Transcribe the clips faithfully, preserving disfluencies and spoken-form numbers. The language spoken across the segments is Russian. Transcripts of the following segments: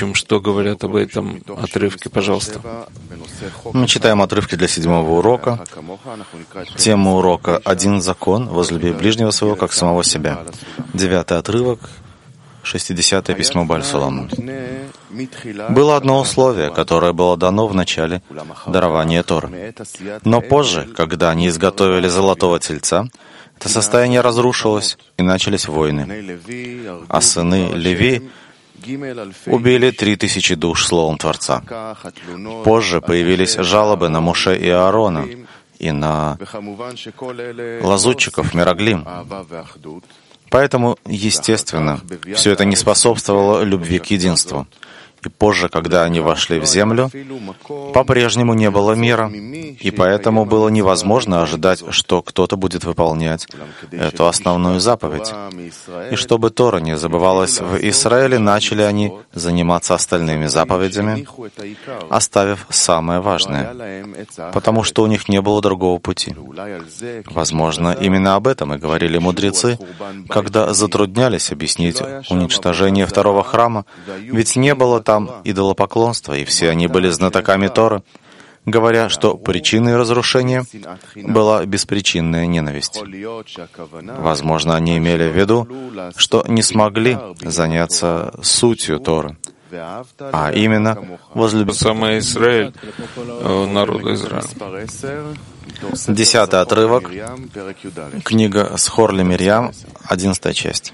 изучим, что говорят об этом отрывке, пожалуйста. Мы читаем отрывки для седьмого урока. Тема урока «Один закон. Возлюби ближнего своего, как самого себя». Девятый отрывок, шестидесятое письмо Бааль Суламу. Было одно условие, которое было дано в начале дарования Торы. Но позже, когда они изготовили золотого тельца, это состояние разрушилось, и начались войны. А сыны Леви убили три тысячи душ словом Творца. Позже появились жалобы на Моше и Аарона и на лазутчиков Мераглим. Поэтому, естественно, все это не способствовало любви к единству. И позже, когда они вошли в землю, по-прежнему не было мира, и поэтому было невозможно ожидать, что кто-то будет выполнять эту основную заповедь. И чтобы Тора не забывалась в Израиле, начали они заниматься остальными заповедями, оставив самое важное, потому что у них не было другого пути. Возможно, именно об этом и говорили мудрецы, когда затруднялись объяснить уничтожение второго храма, ведь не было там там идолопоклонство, и все они были знатоками Торы, говоря, что причиной разрушения была беспричинная ненависть. Возможно, они имели в виду, что не смогли заняться сутью Торы, а именно возлюбить самый Израиль, народ Израиля. Десятый отрывок, книга Схор Мирьям, одиннадцатая часть.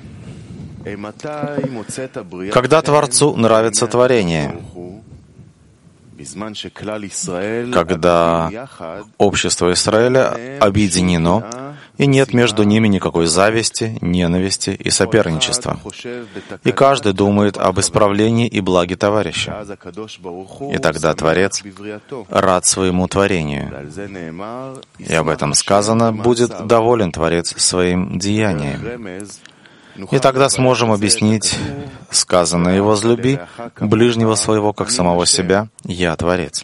Когда Творцу нравится творение, когда общество Израиля объединено, и нет между ними никакой зависти, ненависти и соперничества. И каждый думает об исправлении и благе товарища. И тогда Творец рад своему творению. И об этом сказано: «Будет доволен Творец своим деянием». И тогда сможем объяснить сказанное: «Возлюби ближнего своего, как самого себя, я Творец».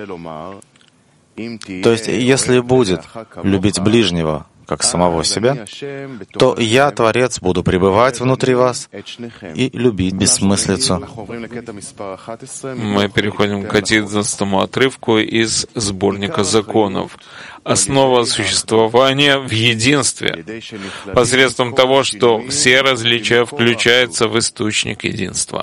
То есть, если будет любить ближнего, как самого себя, то я, Творец, буду пребывать внутри вас и любить бессмыслицу. Мы переходим к одиннадцатому отрывку из сборника законов. Основа существования в единстве, посредством того, что все различия включаются в источник единства.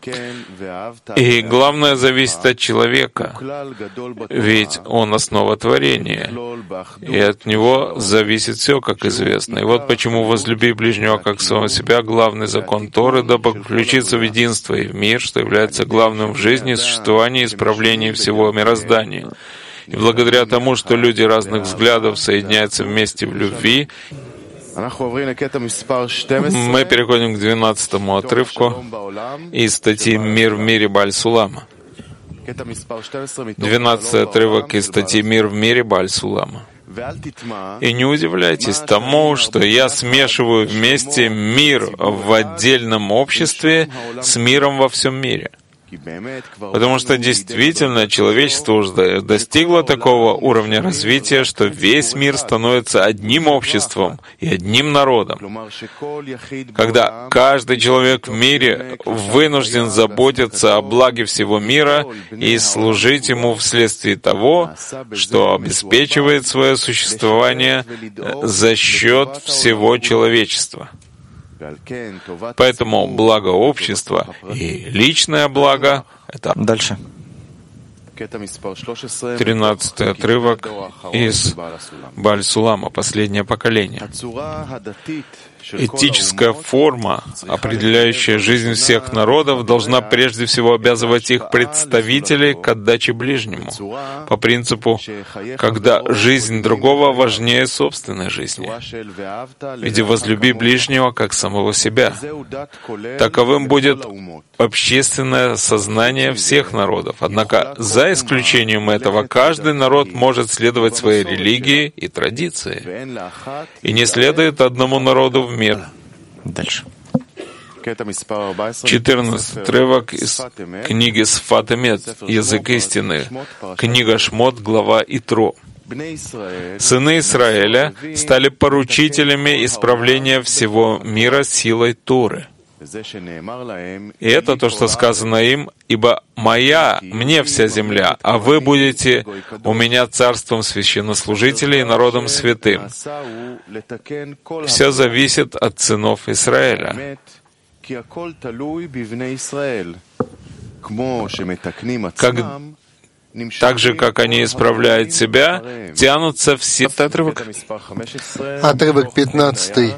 И главное зависит от человека, ведь он основа творения, и от него зависит все, как известно. И вот почему «возлюби ближнего как самого себя» — главный закон Торы, дабы включиться в единство и в мир, что является главным в жизни, существовании и исправлении всего мироздания. И благодаря тому, что люди разных взглядов соединяются вместе в любви, мы переходим к двенадцатому отрывку из статьи «Мир в мире» Бааль Сулама. Двенадцатый отрывок из статьи «Мир в мире» Бааль Сулама. «И не удивляйтесь тому, что я смешиваю вместе мир в отдельном обществе с миром во всем мире. Потому что действительно человечество уже достигло такого уровня развития, что весь мир становится одним обществом и одним народом. Когда каждый человек в мире вынужден заботиться о благе всего мира и служить ему вследствие того, что обеспечивает свое существование за счет всего человечества. Поэтому благо общества и личное благо — это дальше. тринадцатый отрывок из Бааль Сулама, последнее поколение. Этическая форма, определяющая жизнь всех народов, должна прежде всего обязывать их представителей к отдаче ближнему, по принципу, когда жизнь другого важнее собственной жизни. Ведь возлюби ближнего как самого себя. Таковым будет общественное сознание всех народов. Однако, за исключением этого, каждый народ может следовать своей религии и традиции, и не следует одному народу в мир. Дальше. четырнадцатый отрывок из книги Сфат Эмет, «Язык истины», книга Шмот, глава Итро. Сыны Израиля стали поручителями исправления всего мира силой Торы. И это то, что сказано им: «Ибо моя, мне вся земля, а вы будете у меня царством священнослужителей и народом святым». Все зависит от сынов Израиля. Как, так же, как они исправляют себя, тянутся все... Отрывок? Отрывок пятнадцатый.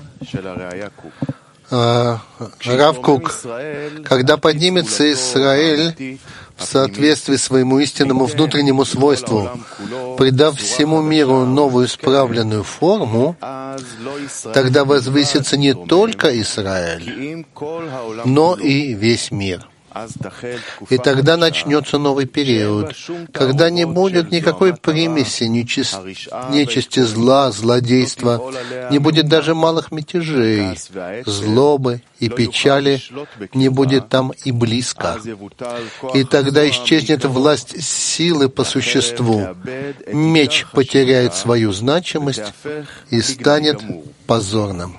Рав Кук. Когда поднимется Израиль в соответствии своему истинному внутреннему свойству, придав всему миру новую исправленную форму, тогда возвысится не только Израиль, но и весь мир. И тогда начнется новый период, когда не будет никакой примеси нечисти, зла, злодейства, не будет даже малых мятежей, злобы и печали, не будет там и близко. И тогда исчезнет власть силы по существу, меч потеряет свою значимость и станет позорным.